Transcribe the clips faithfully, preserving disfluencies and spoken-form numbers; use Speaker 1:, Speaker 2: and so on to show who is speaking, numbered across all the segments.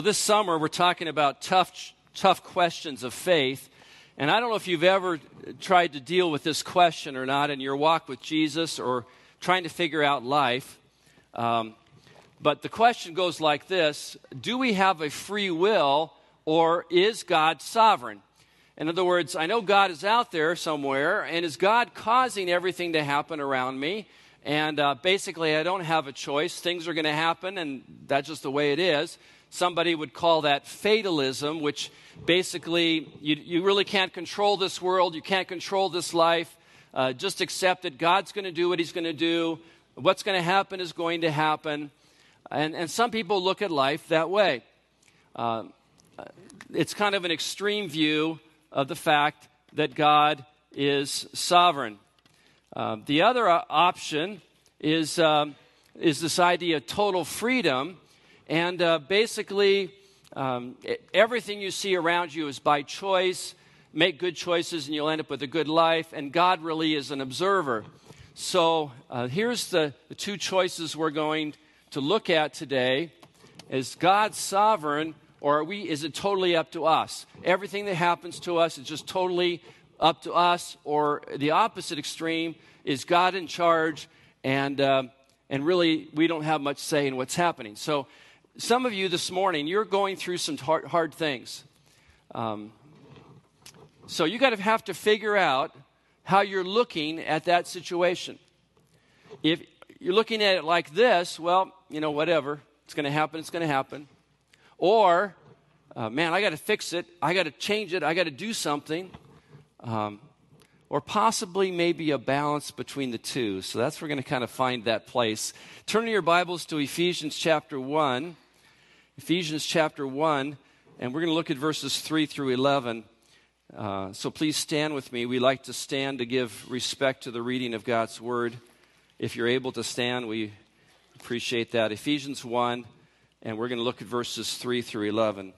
Speaker 1: This summer, we're talking about tough, tough questions of faith. And I don't know if you've ever tried to deal with this question or not in your walk with Jesus or trying to figure out life. Um, but the question goes like this: do we have a free will, or is God sovereign? In other words, I know God is out there somewhere, and is God causing everything to happen around me? And uh, basically, I don't have a choice. Things are going to happen, and that's just the way it is. Somebody would call that fatalism, which basically you, you really can't control this world. You can't control this life. Uh, just accept that God's going to do what he's going to do. What's going to happen is going to happen. And, and some people look at life that way. Uh, it's kind of an extreme view of the fact that God is sovereign. Uh, the other uh, option is, um, is this idea of total freedom. And uh, basically, um, everything you see around you is by choice. Make good choices and you'll end up with a good life. And God really is an observer. So uh, here's the, the two choices we're going to look at today. Is God sovereign, or are we, is it totally up to us? Everything that happens to us is just totally up to us. Or the opposite extreme, is God in charge, and, uh, and really we don't have much say in what's happening. So some of you this morning, you're going through some hard, hard things. Um, so you got to have to figure out how you're looking at that situation. If you're looking at it like this, well, you know, whatever. It's going to happen, it's going to happen. Or, uh, man, I got to fix it. I got to change it. I got to do something. Um, or possibly maybe a balance between the two. So that's where we're going to kind of find that place. Turn to your Bibles to Ephesians chapter one. Ephesians chapter one, and we're going to look at verses three through eleven. Uh, so please stand with me. We like to stand to give respect to the reading of God's Word. If you're able to stand, we appreciate that. Ephesians one, and we're going to look at verses three through eleven.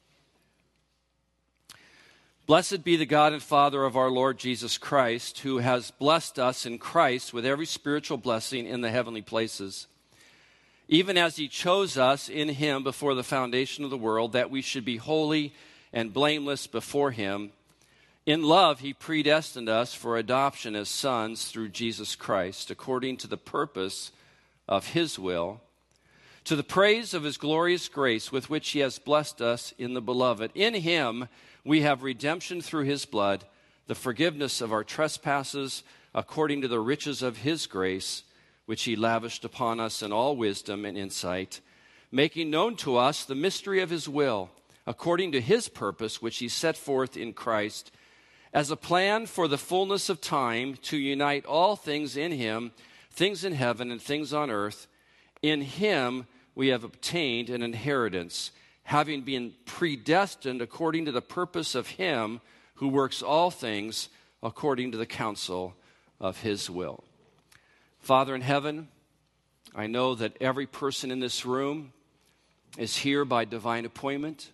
Speaker 1: Blessed be the God and Father of our Lord Jesus Christ, who has blessed us in Christ with every spiritual blessing in the heavenly places, even as he chose us in him before the foundation of the world, that we should be holy and blameless before him. In love, he predestined us for adoption as sons through Jesus Christ, according to the purpose of his will, to the praise of his glorious grace with which he has blessed us in the Beloved. In him we have redemption through his blood, the forgiveness of our trespasses, according to the riches of his grace, which he lavished upon us in all wisdom and insight, making known to us the mystery of his will, according to his purpose, which he set forth in Christ, as a plan for the fullness of time, to unite all things in him, things in heaven and things on earth. In him we have obtained an inheritance, having been predestined according to the purpose of him who works all things according to the counsel of his will. Father in heaven, I know that every person in this room is here by divine appointment.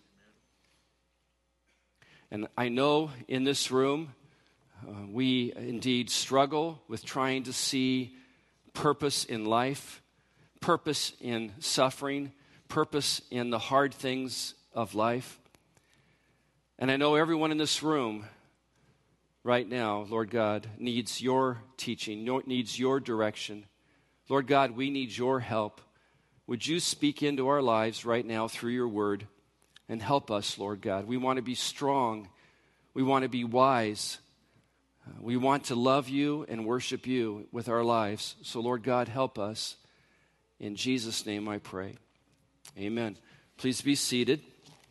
Speaker 1: And I know in this room uh, we indeed struggle with trying to see purpose in life, purpose in suffering, purpose in the hard things of life. And I know everyone in this room right now, Lord God, needs your teaching, needs your direction. Lord God, we need your help. Would you speak into our lives right now through your word and help us, Lord God? We want to be strong. We want to be wise. We want to love you and worship you with our lives. So, Lord God, help us. In Jesus' name I pray. Amen. Please be seated.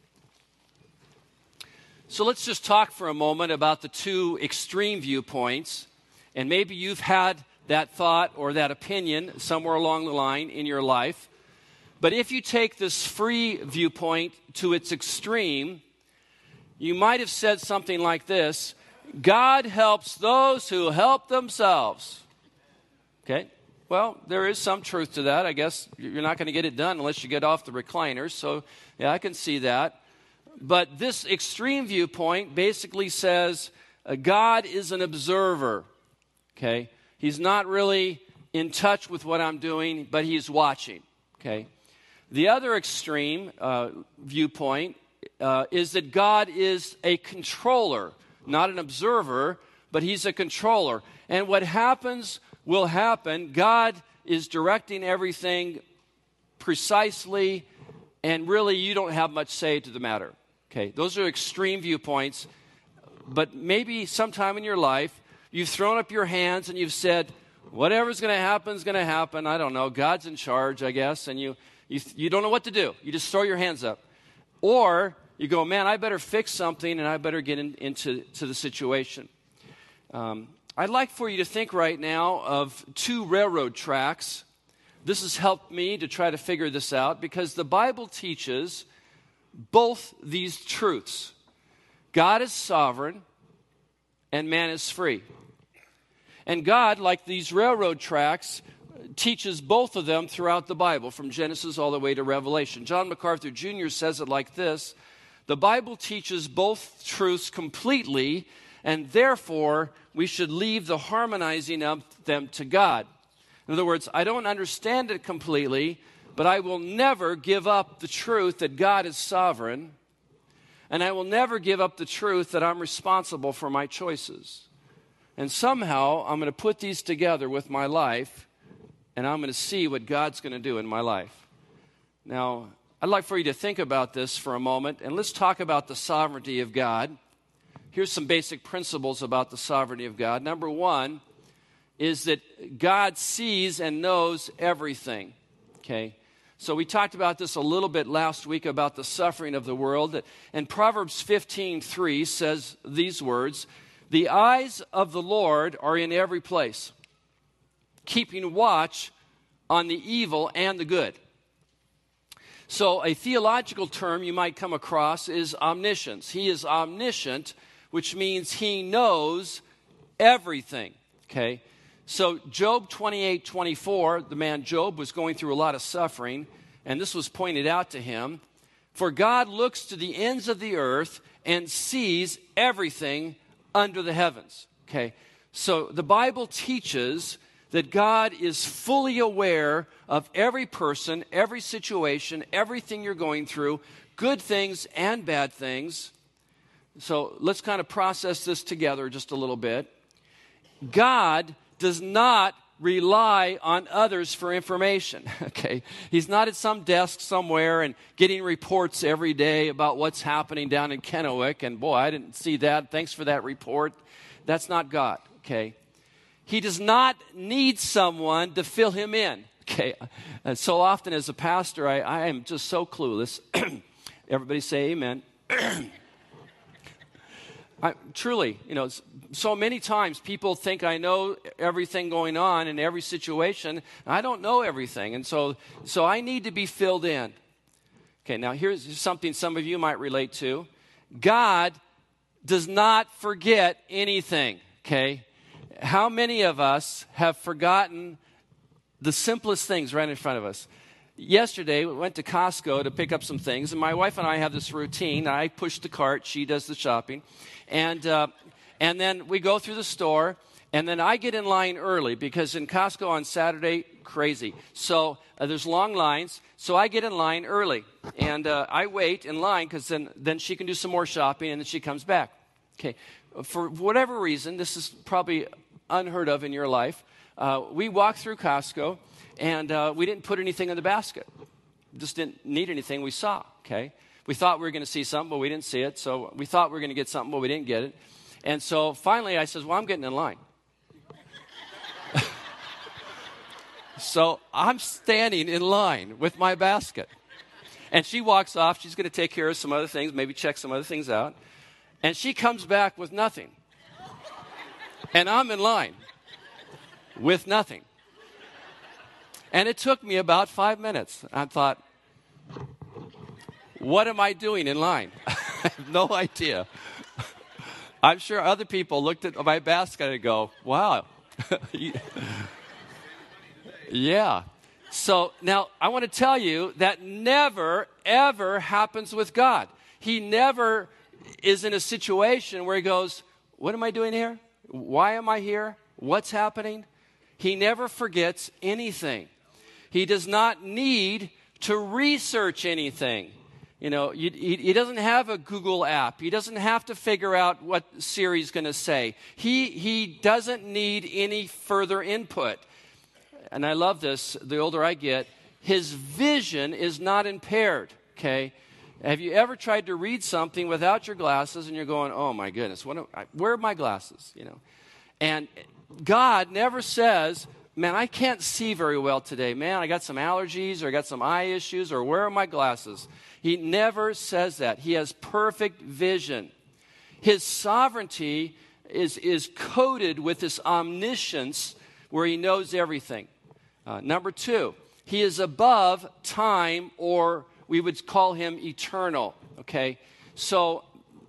Speaker 1: So let's just talk for a moment about the two extreme viewpoints. And maybe you've had that thought or that opinion somewhere along the line in your life. But if you take this free viewpoint to its extreme, you might have said something like this: God helps those who help themselves. Okay? Well, there is some truth to that. I guess you're not going to get it done unless you get off the recliners. So, yeah, I can see that. But this extreme viewpoint basically says uh, God is an observer. Okay? He's not really in touch with what I'm doing, but he's watching. Okay? The other extreme uh, viewpoint uh, is that God is a controller, not an observer, but he's a controller. And what happens will happen. God is directing everything precisely, and really you don't have much say to the matter. Okay, those are extreme viewpoints. But maybe sometime in your life, you've thrown up your hands and you've said, whatever's going to happen is going to happen. I don't know. God's in charge, I guess. And you, you, you don't know what to do. You just throw your hands up. Or you go, man, I better fix something and I better get in, into to the situation. Um, I'd like for you to think right now of two railroad tracks. This has helped me to try to figure this out because the Bible teaches both these truths. God is sovereign and man is free. And God, like these railroad tracks, teaches both of them throughout the Bible, from Genesis all the way to Revelation. John MacArthur Junior says it like this: the Bible teaches both truths completely, and therefore we should leave the harmonizing of them to God. In other words, I don't understand it completely, but I will never give up the truth that God is sovereign, and I will never give up the truth that I'm responsible for my choices. And somehow I'm going to put these together with my life, and I'm going to see what God's going to do in my life. Now, I'd like for you to think about this for a moment, and let's talk about the sovereignty of God. Here's some basic principles about the sovereignty of God. Number one is that God sees and knows everything. Okay? So we talked about this a little bit last week about the suffering of the world. And Proverbs fifteen three says these words: the eyes of the Lord are in every place, keeping watch on the evil and the good. So a theological term you might come across is omniscience. He is omniscient, which means he knows everything. Okay? So Job twenty-eight twenty-four, the man Job was going through a lot of suffering, and this was pointed out to him. For God looks to the ends of the earth and sees everything under the heavens. Okay, so the Bible teaches that God is fully aware of every person, every situation, everything you're going through, good things and bad things. So let's kind of process this together just a little bit. God does not rely on others for information, okay? He's not at some desk somewhere and getting reports every day about what's happening down in Kennewick, and boy, I didn't see that. Thanks for that report. That's not God, okay? He does not need someone to fill him in, okay? And so often as a pastor, I, I am just so clueless. Everybody say amen. I, truly, you know, so many times people think I know everything going on in every situation. I don't know everything, and so so I need to be filled in. Okay, now here's something some of you might relate to. God does not forget anything, okay? How many of us have forgotten the simplest things right in front of us? Yesterday, we went to Costco to pick up some things, and my wife and I have this routine. I push the cart, she does the shopping, and uh, and then we go through the store, and then I get in line early because in Costco on Saturday, crazy. So uh, there's long lines, so I get in line early, and uh, I wait in line because then, then she can do some more shopping, and then she comes back. Okay, for whatever reason, this is probably unheard of in your life. Uh, we walk through Costco, and uh, we didn't put anything in the basket. Just didn't need anything we saw, okay? We thought we were going to see something, but we didn't see it. So we thought we were going to get something, but we didn't get it. And so finally I says, well, I'm getting in line. So I'm standing in line with my basket. And she walks off. She's going to take care of some other things, maybe check some other things out. And she comes back with nothing. And I'm in line with nothing. And it took me about five minutes. I thought, what am I doing in line? I have no idea. I'm sure other people looked at my basket and go, wow. Yeah. So now I want to tell you that never, ever happens with God. He never is in a situation where he goes, what am I doing here? Why am I here? What's happening? He never forgets anything. He does not need to research anything. You know, he, he doesn't have a Google app. He doesn't have to figure out what Siri's going to say. He, he doesn't need any further input. And I love this, the older I get, his vision is not impaired, okay? Have you ever tried to read something without your glasses and you're going, oh my goodness, what am I, where are my glasses, you know? And God never says, man, I can't see very well today. Man, I got some allergies or I got some eye issues or where are my glasses? He never says that. He has perfect vision. His sovereignty is, is coated with this omniscience where he knows everything. Uh, number two, he is above time, or we would call him eternal, okay? So,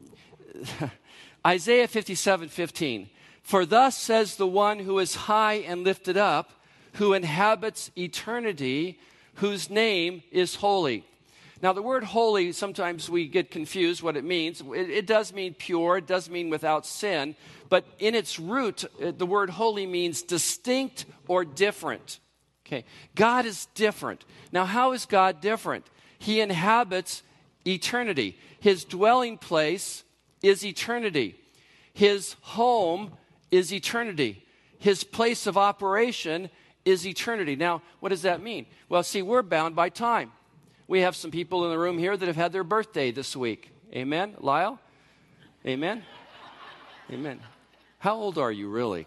Speaker 1: Isaiah fifty-seven fifteen. For thus says the one who is high and lifted up, who inhabits eternity, whose name is holy. Now, the word holy, sometimes we get confused what it means. It, it does mean pure. It does mean without sin. But in its root, the word holy means distinct or different. Okay, God is different. Now, how is God different? He inhabits eternity. His dwelling place is eternity. His home is eternity. His place of operation is eternity. Now, what does that mean? Well, see, we're bound by time. We have some people in the room here that have had their birthday this week. Amen? Lyle? Amen? Amen. How old are you, really?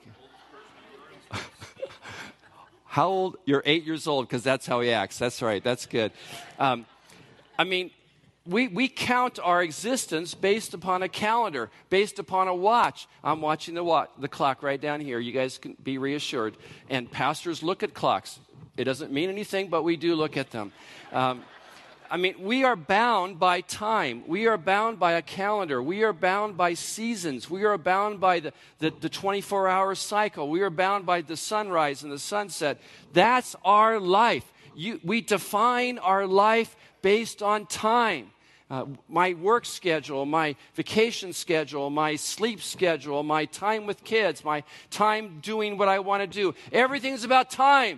Speaker 1: How old? You're eight years old, because that's how he acts. That's right. That's good. Um, I mean, we, we count our existence based upon a calendar, based upon a watch. I'm watching the watch, the clock right down here. You guys can be reassured. And pastors look at clocks. It doesn't mean anything, but we do look at them. Um, I mean, we are bound by time. We are bound by a calendar. We are bound by seasons. We are bound by the, the, the twenty-four hour cycle. We are bound by the sunrise and the sunset. That's our life. You, we define our life based on time. Uh, my work schedule, my vacation schedule, my sleep schedule, my time with kids, my time doing what I want to do. Everything's about time.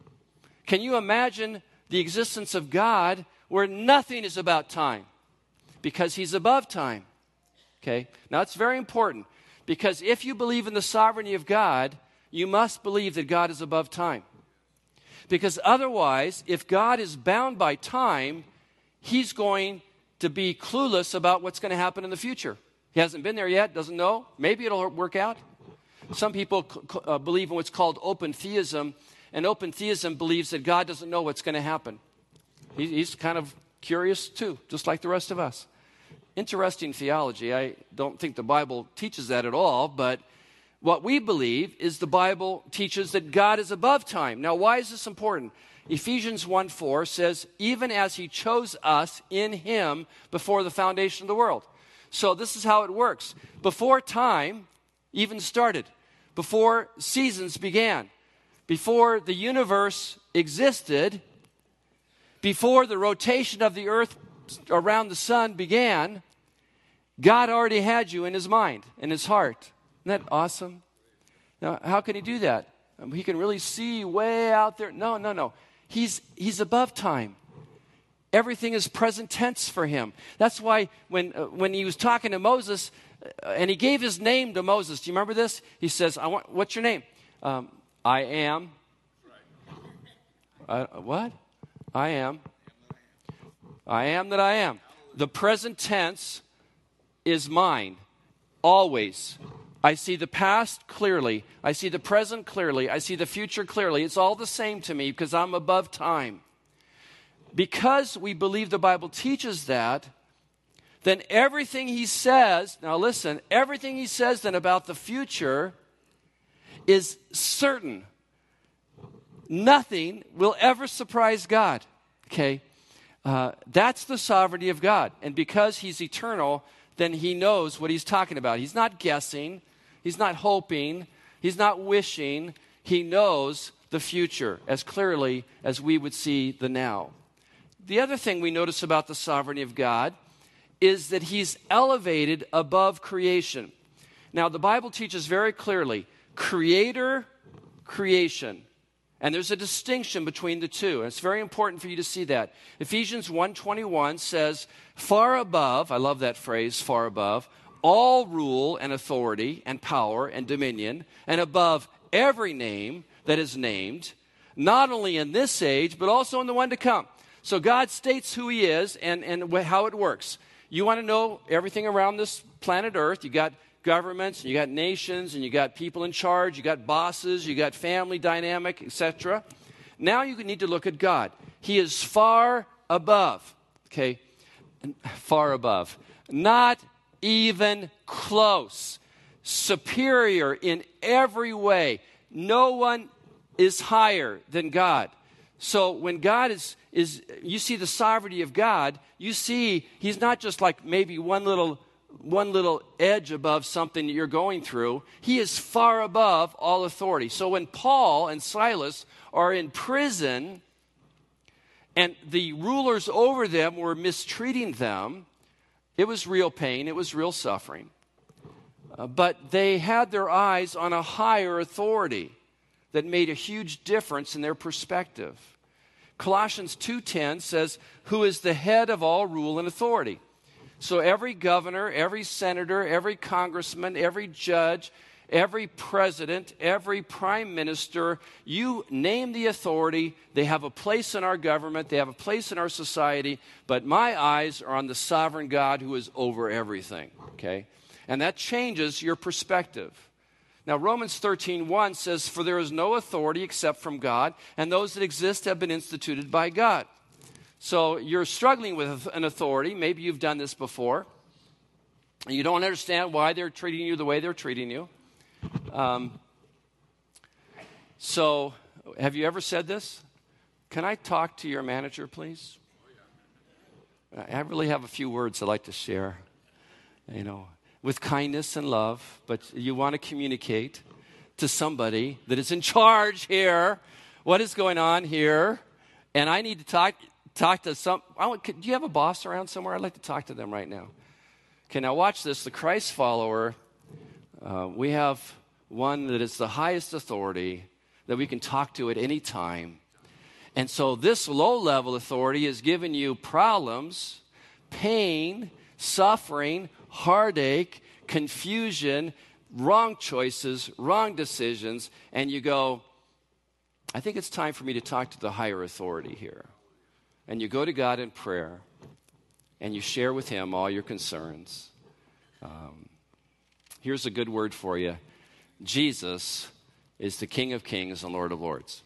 Speaker 1: Can you imagine the existence of God where nothing is about time? Because he's above time. Okay? Now, it's very important, because if you believe in the sovereignty of God, you must believe that God is above time. Because otherwise, if God is bound by time, he's going to be clueless about what's going to happen in the future. He hasn't been there yet, doesn't know. Maybe it'll work out. Some people uh, believe in what's called open theism, and open theism believes that God doesn't know what's going to happen. He, he's kind of curious too, just like the rest of us. Interesting theology. I don't think the Bible teaches that at all, but what we believe is the Bible teaches that God is above time. Now, why is this important? Ephesians one four says, even as he chose us in him before the foundation of the world. So this is how it works. Before time even started, before seasons began, before the universe existed, before the rotation of the earth around the sun began, God already had you in his mind, in his heart. Isn't that awesome? Now, how can he do that? Um, he can really see way out there. No, no, no. He's, he's above time. Everything is present tense for him. That's why when, uh, when he was talking to Moses, uh, and he gave his name to Moses. Do you remember this? He says, "I want. What's your name?" Um, I am. Uh, what? I am. I am that I am. The present tense is mine, always. I see the past clearly. I see the present clearly. I see the future clearly. It's all the same to me because I'm above time. Because we believe the Bible teaches that, then everything he says, now listen, everything he says then about the future is certain. Nothing will ever surprise God. Okay? Uh, that's the sovereignty of God. And because he's eternal, then he knows what he's talking about. He's not guessing. He's not hoping. He's not wishing. He knows the future as clearly as we would see the now. The other thing we notice about the sovereignty of God is that he's elevated above creation. Now, the Bible teaches very clearly, creator, creation. And there's a distinction between the two. And it's very important for you to see that. Ephesians one twenty-one says, far above, I love that phrase, far above, all rule and authority and power and dominion, and above every name that is named, not only in this age, but also in the one to come. So God states who he is and, and how it works. You want to know everything around this planet Earth. You got governments, and you got nations, and you got people in charge, you got bosses, you got family dynamic, et cetera. Now you need to look at God. He is far above, okay? Far above. Not even close. Superior in every way. No one is higher than God. So when God is, is you see the sovereignty of God, you see he's not just like maybe one little one little edge above something that you're going through. He is far above all authority. So when Paul and Silas are in prison and the rulers over them were mistreating them, it was real pain, it was real suffering. Uh, but they had their eyes on a higher authority that made a huge difference in their perspective. Colossians two ten says, who is the head of all rule and authority. So every governor, every senator, every congressman, every judge, every president, every prime minister, you name the authority, they have a place in our government, they have a place in our society, but my eyes are on the sovereign God who is over everything, okay? And that changes your perspective. Now, Romans thirteen one says, for there is no authority except from God, and those that exist have been instituted by God. So you're struggling with an authority. Maybe you've done this before. You don't understand why they're treating you the way they're treating you. Um, so have you ever said this? Can I talk to your manager, please? I really have a few words I'd like to share, you know, with kindness and love, but you want to communicate to somebody that is in charge here. What is going on here? And I need to talk... Talk to some, I want, do you have a boss around somewhere? I'd like to talk to them right now. Okay, now watch this. The Christ follower, uh, we have one that is the highest authority that we can talk to at any time. And so this low-level authority is giving you problems, pain, suffering, heartache, confusion, wrong choices, wrong decisions, and you go, I think it's time for me to talk to the higher authority here. And you go to God in prayer, and you share with him all your concerns. Um, here's a good word for you. Jesus is the King of Kings and Lord of Lords.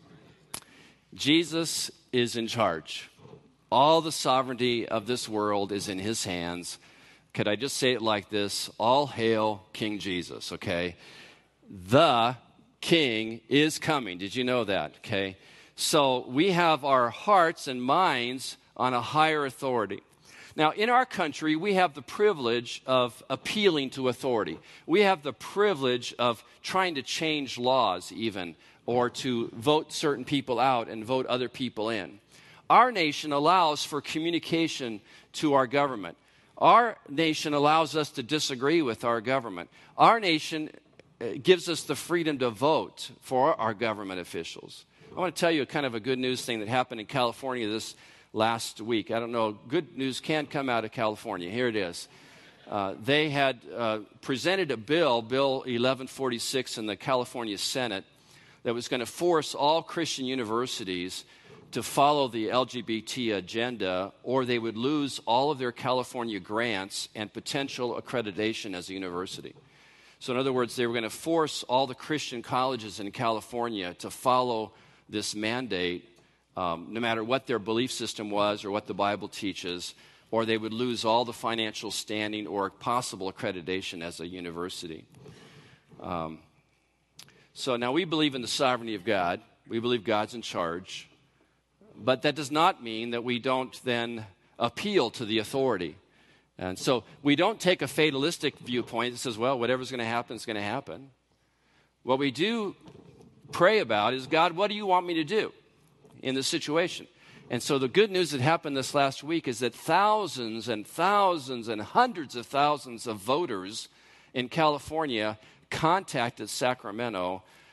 Speaker 1: Jesus is in charge. All the sovereignty of this world is in his hands. Could I just say it like this? All hail King Jesus, okay? The King is coming. Did you know that, okay? So we have our hearts and minds on a higher authority. Now, in our country, we have the privilege of appealing to authority. We have the privilege of trying to change laws even, or to vote certain people out and vote other people in. Our nation allows for communication to our government. Our nation allows us to disagree with our government. Our nation gives us the freedom to vote for our government officials. I want to tell you kind of a good news thing that happened in California this last week. I don't know, good news can come out of California. Here it is. Uh, they had uh, presented a bill, Bill eleven forty-six, in the California Senate that was going to force all Christian universities to follow the L G B T agenda, or they would lose all of their California grants and potential accreditation as a university. So in other words, they were going to force all the Christian colleges in California to follow this mandate, um, no matter what their belief system was or what the Bible teaches, or they would lose all the financial standing or possible accreditation as a university. Um, so now we believe in the sovereignty of God. We believe God's in charge. But that does not mean that we don't then appeal to the authority. And so we don't take a fatalistic viewpoint that says, well, whatever's going to happen is going to happen. What we do pray about is, God, what do you want me to do in this situation? And so the good news that happened this last week is that thousands and thousands and hundreds of thousands of voters in California contacted Sacramento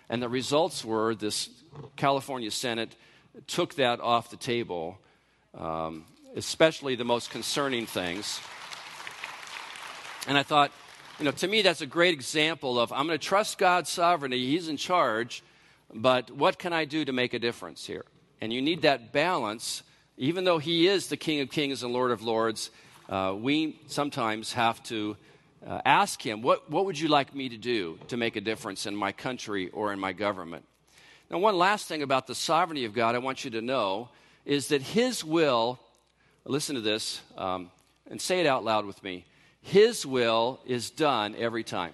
Speaker 1: And the results were this California Senate took that off the table, um, especially the most concerning things. And I thought, you know, to me, that's a great example of I'm going to trust God's sovereignty. He's in charge, but what can I do to make a difference here? And you need that balance. Even though he is the King of Kings and Lord of Lords, uh, we sometimes have to uh, ask him, what, what would you like me to do to make a difference in my country or in my government? Now, one last thing about the sovereignty of God I want you to know is that his will, listen to this, um, and say it out loud with me, his will is done every time.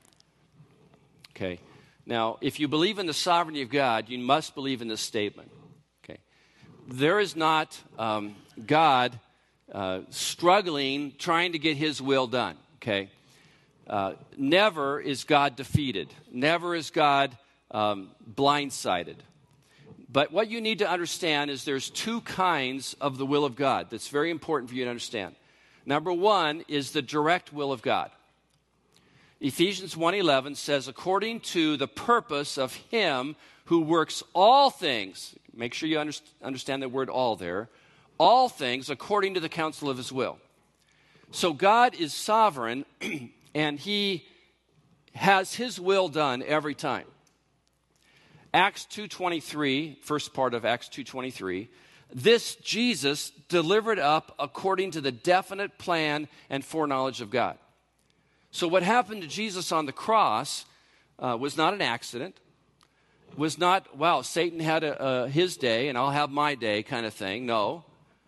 Speaker 1: Okay. Now, if you believe in the sovereignty of God, you must believe in this statement. Okay. There is not um, God uh, struggling, trying to get his will done. Okay. Uh, never is God defeated. Never is God um, blindsided. But what you need to understand is there's two kinds of the will of God that's very important for you to understand. Number one is the direct will of God. Ephesians one eleven says, according to the purpose of him who works all things, make sure you under, understand the word all there, all things according to the counsel of his will. So God is sovereign, and he has his will done every time. Acts two twenty-three, first part of Acts two twenty-three, this Jesus delivered up according to the definite plan and foreknowledge of God. So what happened to Jesus on the cross uh, was not an accident, was not, wow, Satan had a, a, his day and I'll have my day kind of thing. No.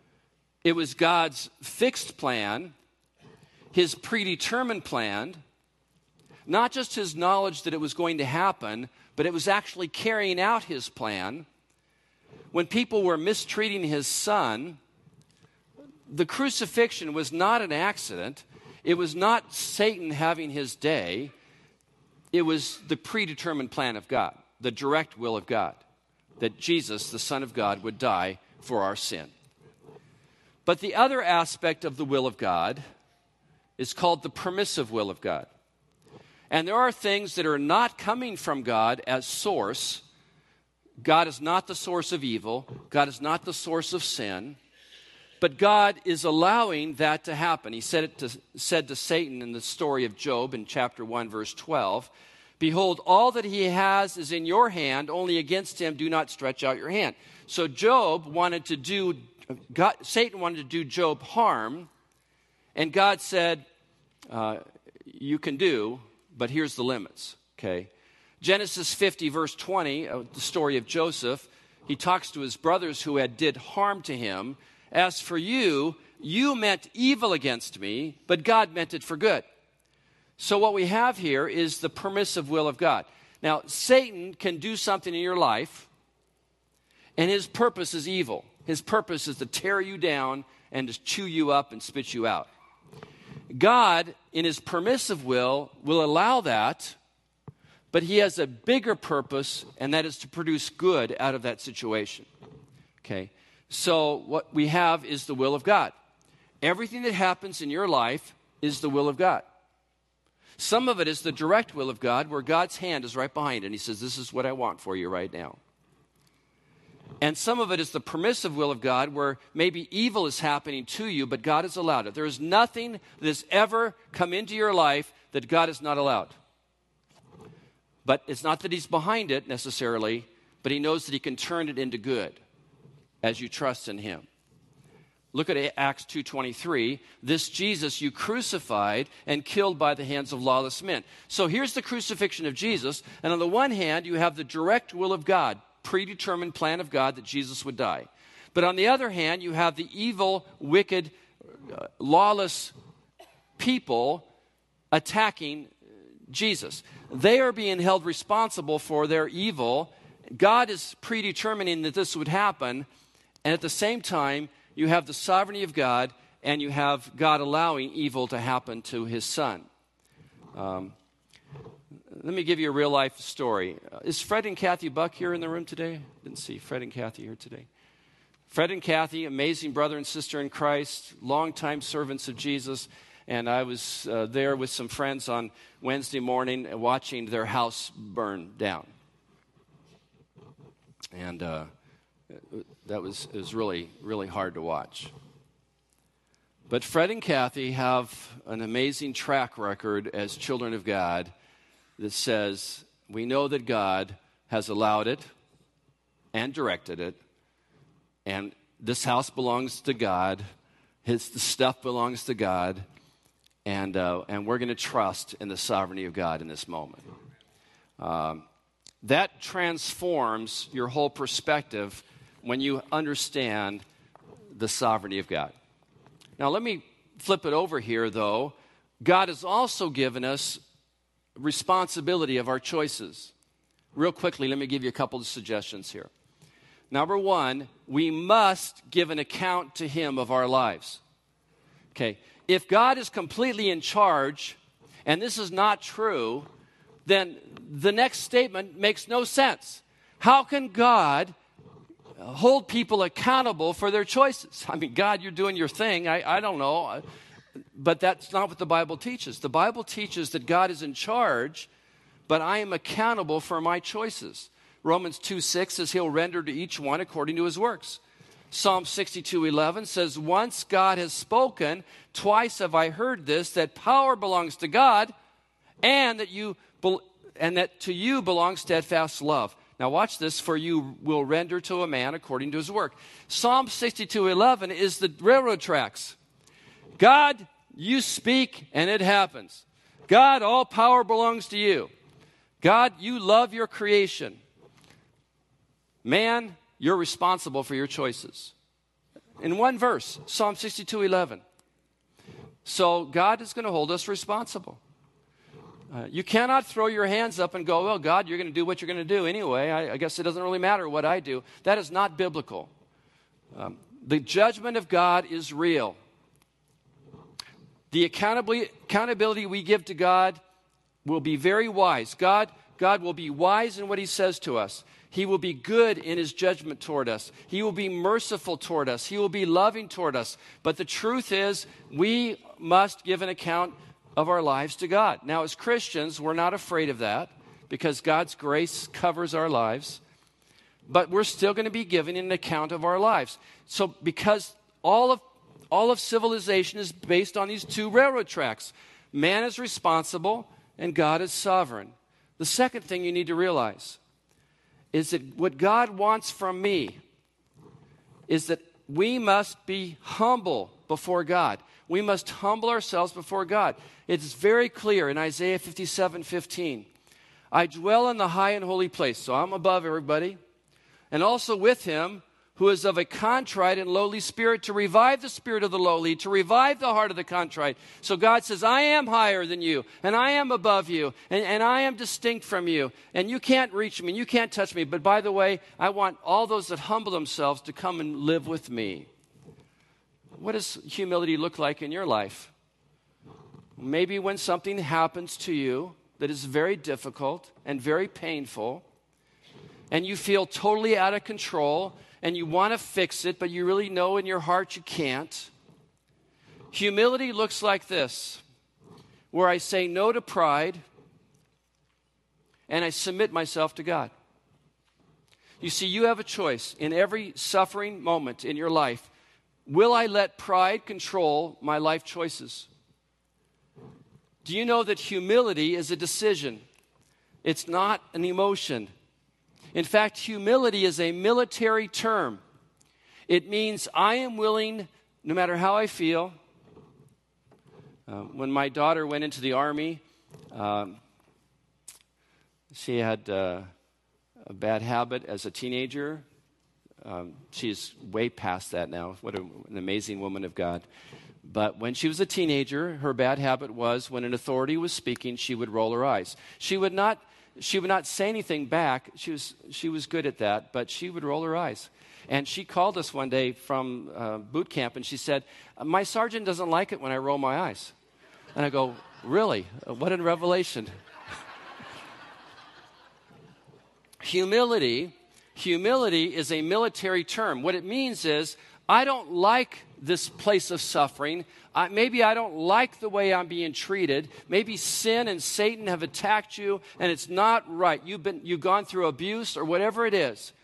Speaker 1: It was God's fixed plan, his predetermined plan, not just his knowledge that it was going to happen, but it was actually carrying out his plan. When people were mistreating his son, the crucifixion was not an accident. It was not Satan having his day. It was the predetermined plan of God, the direct will of God, that Jesus, the Son of God, would die for our sin. But the other aspect of the will of God is called the permissive will of God. And there are things that are not coming from God as source. God is not the source of evil. God is not the source of sin. But God is allowing that to happen. He said it to, said to Satan in the story of Job in chapter one, verse twelve, behold, all that he has is in your hand, only against him do not stretch out your hand. So Job wanted to do, God, Satan wanted to do Job harm, and God said, uh, you can do, but here's the limits, okay? Genesis fifty, verse twenty, uh, the story of Joseph, he talks to his brothers who had did harm to him. As for you, you meant evil against me, but God meant it for good. So what we have here is the permissive will of God. Now, Satan can do something in your life, and his purpose is evil. His purpose is to tear you down and to chew you up and spit you out. God, in his permissive will, will allow that, but he has a bigger purpose, and that is to produce good out of that situation. Okay? So what we have is the will of God. Everything that happens in your life is the will of God. Some of it is the direct will of God, where God's hand is right behind it, and he says, this is what I want for you right now. And some of it is the permissive will of God, where maybe evil is happening to you, but God has allowed it. There is nothing that has ever come into your life that God has not allowed. But it's not that he's behind it necessarily, but he knows that he can turn it into good as you trust in him. Look at Acts two twenty-three. This Jesus you crucified and killed by the hands of lawless men. So here's the crucifixion of Jesus. And on the one hand, you have the direct will of God, predetermined plan of God that Jesus would die. But on the other hand, you have the evil, wicked, uh, lawless people attacking Jesus. They are being held responsible for their evil. God is predetermining that this would happen. And at the same time, you have the sovereignty of God, and you have God allowing evil to happen to his son. Um, let me give you a real-life story. Uh, is Fred and Kathy Buck here in the room today? Didn't see Fred and Kathy here today. Fred and Kathy, amazing brother and sister in Christ, longtime servants of Jesus. And I was uh, there with some friends on Wednesday morning watching their house burn down. And uh, that was, it was really, really hard to watch. But Fred and Kathy have an amazing track record as children of God that says, we know that God has allowed it and directed it, and this house belongs to God, his the stuff belongs to God, and uh, and we're going to trust in the sovereignty of God in this moment. Um, that transforms your whole perspective when you understand the sovereignty of God. Now, let me flip it over here, though. God has also given us responsibility of our choices. Real quickly, let me give you a couple of suggestions here. Number one, we must give an account to Him of our lives. Okay, if God is completely in charge, and this is not true, then the next statement makes no sense. How can God hold people accountable for their choices? I mean, God, you're doing your thing. I, I don't know. But that's not what the Bible teaches. The Bible teaches that God is in charge, but I am accountable for my choices. Romans two six says He'll render to each one according to his works. Psalm sixty-two eleven says, once God has spoken, twice have I heard this, that power belongs to God, and that you and that to you belongs steadfast love. Now watch this, for you will render to a man according to his work. Psalm sixty-two eleven is the railroad tracks. God, you speak and it happens. God, all power belongs to you. God, you love your creation. Man, you're responsible for your choices. In one verse, Psalm sixty-two eleven. So God is going to hold us responsible. Uh, you cannot throw your hands up and go, well, God, you're going to do what you're going to do anyway. I, I guess it doesn't really matter what I do. That is not biblical. Um, the judgment of God is real. The accountability, accountability we give to God will be very wise. God, God will be wise in what He says to us. He will be good in His judgment toward us. He will be merciful toward us. He will be loving toward us. But the truth is, we must give an account of our lives to God. Now, as Christians, we're not afraid of that because God's grace covers our lives. But we're still going to be giving an account of our lives. So because all of all of civilization is based on these two railroad tracks. Man is responsible and God is sovereign. The second thing you need to realize is that what God wants from me is that we must be humble before God. We must humble ourselves before God. It's very clear in Isaiah fifty-seven fifteen. I dwell in the high and holy place, so I'm above everybody, and also with Him who is of a contrite and lowly spirit, to revive the spirit of the lowly, to revive the heart of the contrite. So God says, I am higher than you, and I am above you, and, and I am distinct from you, and you can't reach me, and you can't touch me. But by the way, I want all those that humble themselves to come and live with me. What does humility look like in your life? Maybe when something happens to you that is very difficult and very painful, and you feel totally out of control, and you want to fix it, but you really know in your heart you can't. Humility looks like this, where I say no to pride, and I submit myself to God. You see, you have a choice in every suffering moment in your life. Will I let pride control my life choices? Do you know that humility is a decision? It's not an emotion. In fact, humility is a military term. It means I am willing, no matter how I feel. Uh, when my daughter went into the Army, um, she had uh, a bad habit as a teenager. Um, she's way past that now. What a, an amazing woman of God. But when she was a teenager, her bad habit was when an authority was speaking, she would roll her eyes. She would not She would not say anything back. She was she was good at that, but she would roll her eyes. And she called us one day from uh, boot camp, and she said, my sergeant doesn't like it when I roll my eyes. And I go, really? What a revelation. Humility, humility is a military term. What it means is, I don't like this place of suffering. I, maybe I don't like the way I'm being treated. Maybe sin and Satan have attacked you, and it's not right. You've been, you've gone through abuse or whatever it is.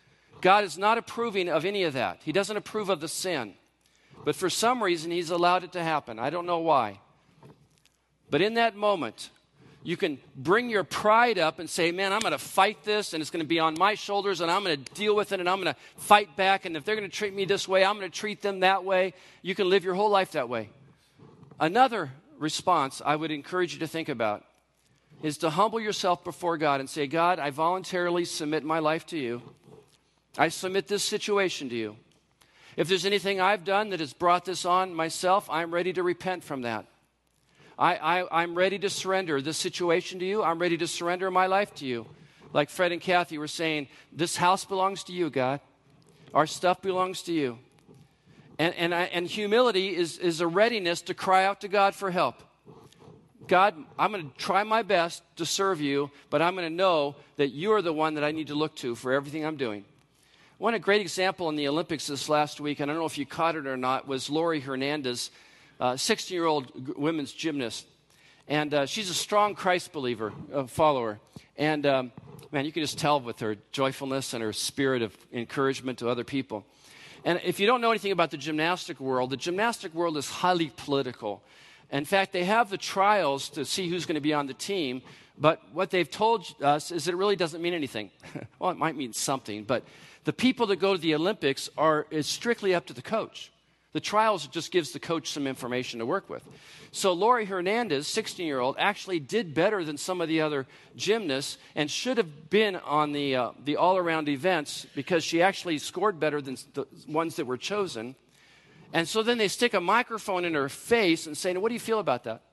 Speaker 1: God is not approving of any of that. He doesn't approve of the sin. But for some reason, he's allowed it to happen. I don't know why. But in that moment, you can bring your pride up and say, man, I'm going to fight this, and it's going to be on my shoulders, and I'm going to deal with it, and I'm going to fight back, and if they're going to treat me this way, I'm going to treat them that way. You can live your whole life that way. Another response I would encourage you to think about is to humble yourself before God and say, God, I voluntarily submit my life to you. I submit this situation to you. If there's anything I've done that has brought this on myself, I'm ready to repent from that. I, I, I'm ready to surrender this situation to you. I'm ready to surrender my life to you. Like Fred and Kathy were saying, this house belongs to you, God. Our stuff belongs to you. And, and, I, and humility is, is a readiness to cry out to God for help. God, I'm going to try my best to serve you, but I'm going to know that you are the one that I need to look to for everything I'm doing. One a great example in the Olympics this last week, and I don't know if you caught it or not, was Lori Hernandez, a sixteen-year-old g- women's gymnast. And uh, she's a strong Christ believer, uh, follower. And, um, man, you can just tell with her joyfulness and her spirit of encouragement to other people. And if you don't know anything about the gymnastic world, the gymnastic world is highly political. In fact, they have the trials to see who's going to be on the team, but what they've told us is that it really doesn't mean anything. Well, it might mean something, but the people that go to the Olympics are is strictly up to the coach. The trials just gives the coach some information to work with. So Lori Hernandez, sixteen-year-old, actually did better than some of the other gymnasts and should have been on the uh, the all-around events because she actually scored better than the ones that were chosen. And so then they stick a microphone in her face and say, "What do you feel about that?"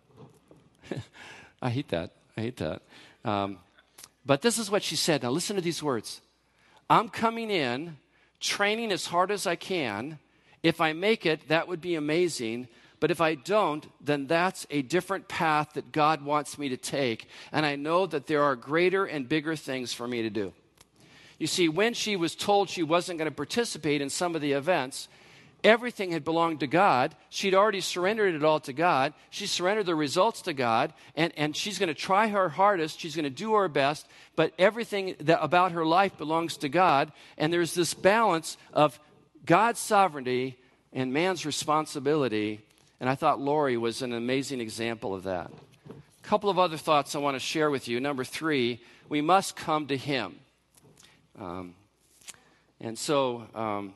Speaker 1: I hate that. I hate that. Um, but this is what she said. Now listen to these words. I'm coming in, training as hard as I can. If I make it, that would be amazing. But if I don't, then that's a different path that God wants me to take. And I know that there are greater and bigger things for me to do. You see, when she was told she wasn't going to participate in some of the events, everything had belonged to God. She'd already surrendered it all to God. She surrendered the results to God, and, and she's going to try her hardest. She's going to do her best, but everything that, about her life belongs to God, and there's this balance of God's sovereignty and man's responsibility, and I thought Lori was an amazing example of that. A couple of other thoughts I want to share with you. Number three, we must come to Him. Um, and so... Um,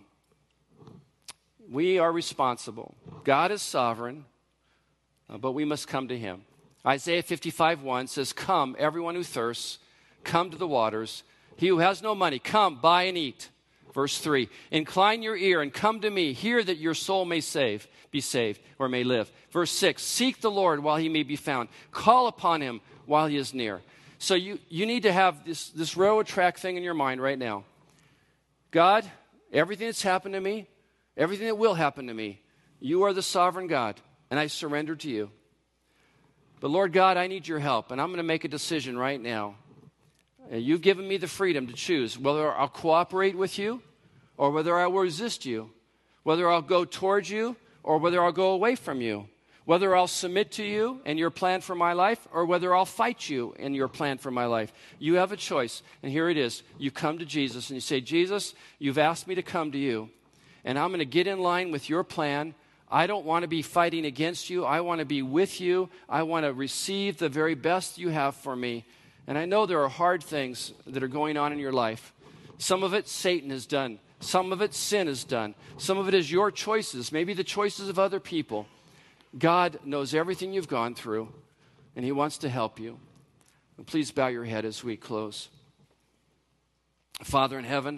Speaker 1: We are responsible. God is sovereign, uh, but we must come to Him. Isaiah fifty-five one says, "Come, everyone who thirsts, come to the waters. He who has no money, come, buy and eat." Verse three, "Incline your ear and come to me. Hear that your soul may save, be saved, or may live." Verse six, "Seek the Lord while He may be found. Call upon Him while He is near." So you, you need to have this, this railroad track thing in your mind right now. God, everything that's happened to me, everything that will happen to me, you are the sovereign God, and I surrender to you. But Lord God, I need your help, and I'm going to make a decision right now. And you've given me the freedom to choose whether I'll cooperate with you or whether I will resist you, whether I'll go towards you or whether I'll go away from you, whether I'll submit to you and your plan for my life or whether I'll fight you in your plan for my life. You have a choice, and here it is. You come to Jesus, and you say, "Jesus, you've asked me to come to you. And I'm going to get in line with your plan. I don't want to be fighting against you. I want to be with you. I want to receive the very best you have for me." And I know there are hard things that are going on in your life. Some of it Satan has done. Some of it sin has done. Some of it is your choices, maybe the choices of other people. God knows everything you've gone through, and He wants to help you. And please bow your head as we close. Father in heaven,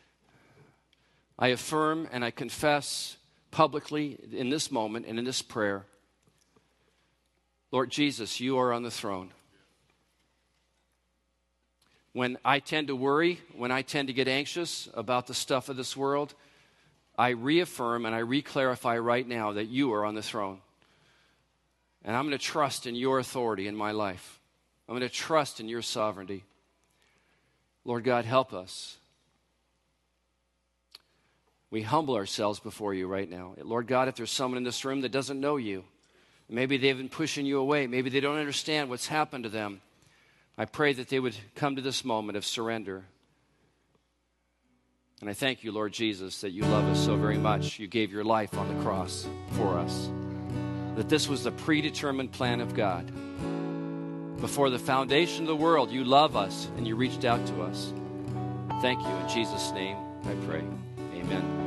Speaker 1: I affirm and I confess publicly in this moment and in this prayer, Lord Jesus, you are on the throne. When I tend to worry, when I tend to get anxious about the stuff of this world, I reaffirm and I re-clarify right now that you are on the throne. And I'm going to trust in your authority in my life. I'm going to trust in your sovereignty. Lord God, help us. We humble ourselves before you right now. Lord God, if there's someone in this room that doesn't know you, maybe they've been pushing you away, maybe they don't understand what's happened to them, I pray that they would come to this moment of surrender. And I thank you, Lord Jesus, that you love us so very much. You gave your life on the cross for us. That this was the predetermined plan of God. Before the foundation of the world, you love us and you reached out to us. Thank you. In Jesus' name, I pray. Amen.